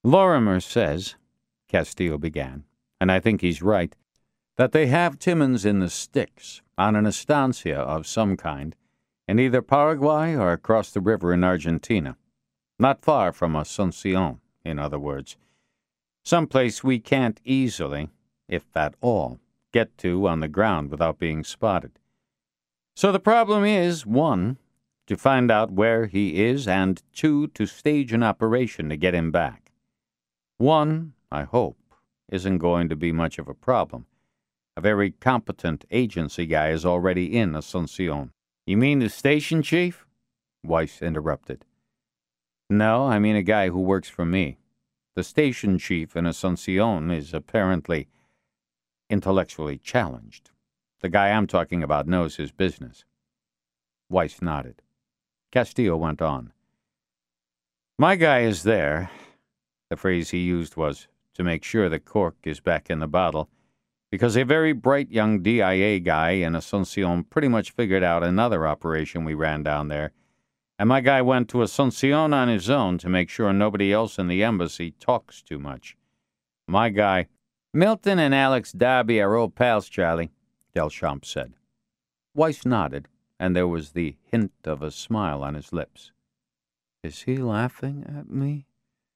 Lorimer says, Castillo began, and I think he's right, that they have Timmons in the sticks on an estancia of some kind in either Paraguay or across the river in Argentina. Not far from Asuncion, in other words. Someplace we can't easily, if at all, get to on the ground without being spotted. So the problem is, 1, to find out where he is, and 2, to stage an operation to get him back. 1, I hope, isn't going to be much of a problem. A very competent agency guy is already in Asuncion. You mean the station chief? Weiss interrupted. No, I mean a guy who works for me. The station chief in Asuncion is apparently intellectually challenged. The guy I'm talking about knows his business. Weiss nodded. Castillo went on. My guy is there. The phrase he used was to make sure the cork is back in the bottle, because a very bright young DIA guy in Asuncion pretty much figured out another operation we ran down there, and my guy went to Asuncion on his own to make sure nobody else in the embassy talks too much. My guy... Milton and Alex Darby are old pals, Charlie, Deschamps said. Weiss nodded, and there was the hint of a smile on his lips. Is he laughing at me?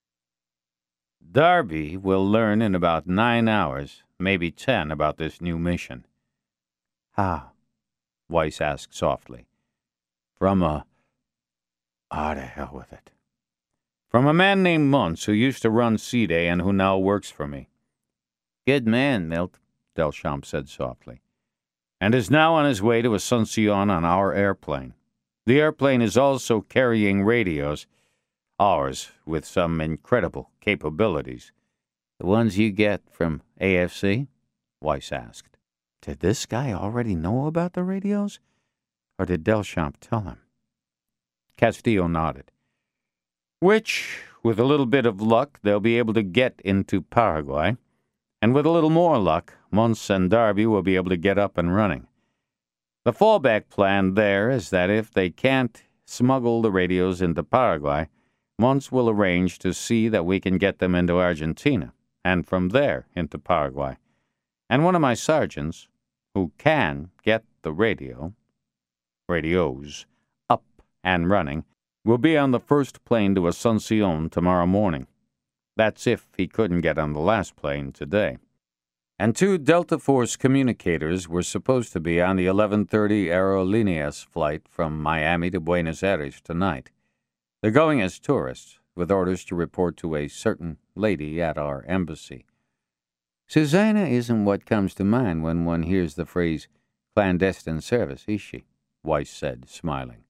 Darby will learn in about 9 hours, maybe 10, about this new mission. How? Weiss asked softly. From a... to hell with it. From a man named Muntz who used to run C-Day and who now works for me. Good man, Milt, Deschamps said softly, and is now on his way to Asuncion on our airplane. The airplane is also carrying radios, ours, with some incredible capabilities. The ones you get from AFC? Weiss asked. Did this guy already know about the radios? Or did Deschamps tell him? Castillo nodded. Which, with a little bit of luck, they'll be able to get into Paraguay. And with a little more luck, Muntz and Darby will be able to get up and running. The fallback plan there is that if they can't smuggle the radios into Paraguay, Muntz will arrange to see that we can get them into Argentina, and from there into Paraguay. And one of my sergeants, who can get the radios, up and running, will be on the first plane to Asuncion tomorrow morning. That's if he couldn't get on the last plane today. And 2 Delta Force communicators were supposed to be on the 11:30 Aerolíneas flight from Miami to Buenos Aires tonight. They're going as tourists, with orders to report to a certain lady at our embassy. Susanna isn't what comes to mind when one hears the phrase clandestine service, is she? Weiss said, smiling.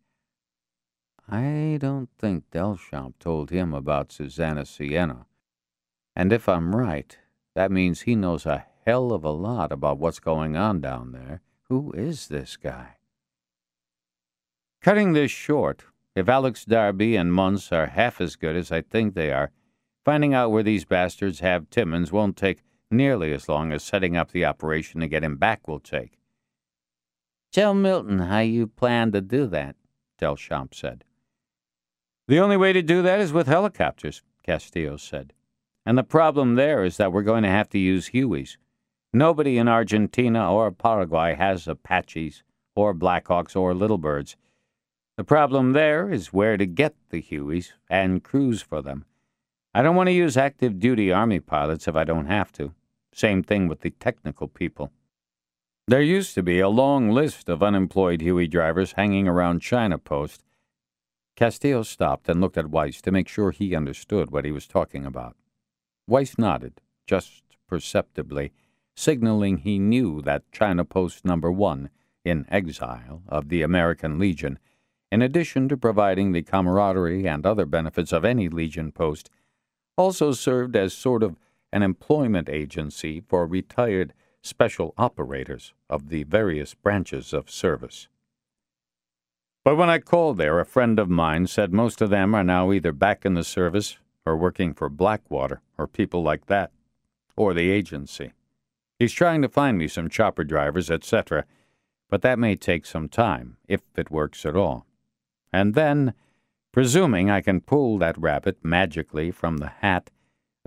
I don't think Deschamps told him about Susanna Siena. And if I'm right, that means he knows a hell of a lot about what's going on down there. Who is this guy? Cutting this short, if Alex Darby and Muntz are half as good as I think they are, finding out where these bastards have Timmons won't take nearly as long as setting up the operation to get him back will take. Tell Milton how you plan to do that, Deschamps said. The only way to do that is with helicopters, Castillo said. And the problem there is that we're going to have to use Hueys. Nobody in Argentina or Paraguay has Apaches or Blackhawks or Little Birds. The problem there is where to get the Hueys and crews for them. I don't want to use active-duty Army pilots if I don't have to. Same thing with the technical people. There used to be a long list of unemployed Huey drivers hanging around China Post. Castillo stopped and looked at Weiss to make sure he understood what he was talking about. Weiss nodded, just perceptibly, signaling he knew that China Post No. 1, in exile, of the American Legion, in addition to providing the camaraderie and other benefits of any Legion post, also served as sort of an employment agency for retired special operators of the various branches of service. But when I called there, a friend of mine said most of them are now either back in the service or working for Blackwater or people like that, or the agency. He's trying to find me some chopper drivers, etc., but that may take some time, if it works at all. And then, presuming I can pull that rabbit magically from the hat,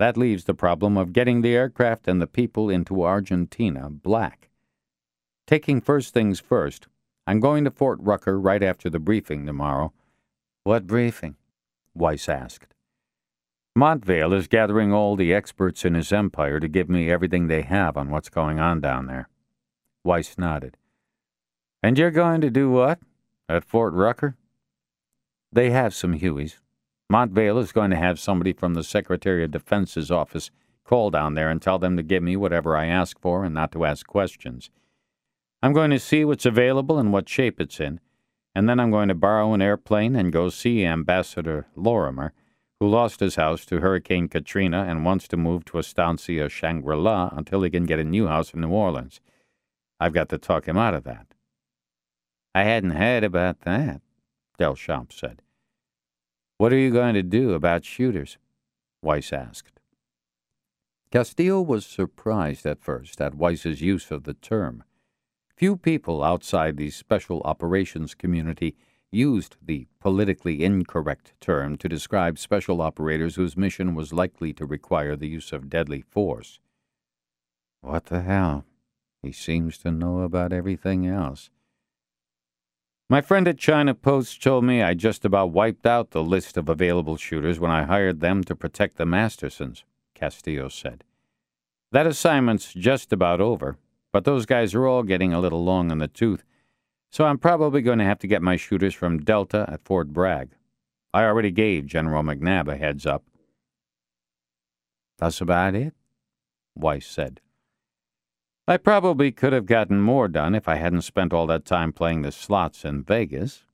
That leaves the problem of getting the aircraft and the people into Argentina black. Taking first things first, I'm going to Fort Rucker right after the briefing tomorrow. What briefing? Weiss asked. Montvale is gathering all the experts in his empire to give me everything they have on what's going on down there. Weiss nodded. And you're going to do what? At Fort Rucker? They have some Hueys. Montvale is going to have somebody from the Secretary of Defense's office call down there and tell them to give me whatever I ask for and not to ask questions. I'm going to see what's available and what shape it's in, and then I'm going to borrow an airplane and go see Ambassador Lorimer, who lost his house to Hurricane Katrina and wants to move to Estancia Shangri-La until he can get a new house in New Orleans. I've got to talk him out of that. I hadn't heard about that, Deschamps said. What are you going to do about shooters? Weiss asked. Castillo was surprised at first at Weiss's use of the term. Few people outside the special operations community used the politically incorrect term to describe special operators whose mission was likely to require the use of deadly force. What the hell? He seems to know about everything else. My friend at China Post told me I just about wiped out the list of available shooters when I hired them to protect the Mastersons, Castillo said. That assignment's just about over, but those guys are all getting a little long in the tooth, so I'm probably going to have to get my shooters from Delta at Fort Bragg. I already gave General McNabb a heads up. That's about it, Weiss said. I probably could have gotten more done if I hadn't spent all that time playing the slots in Vegas,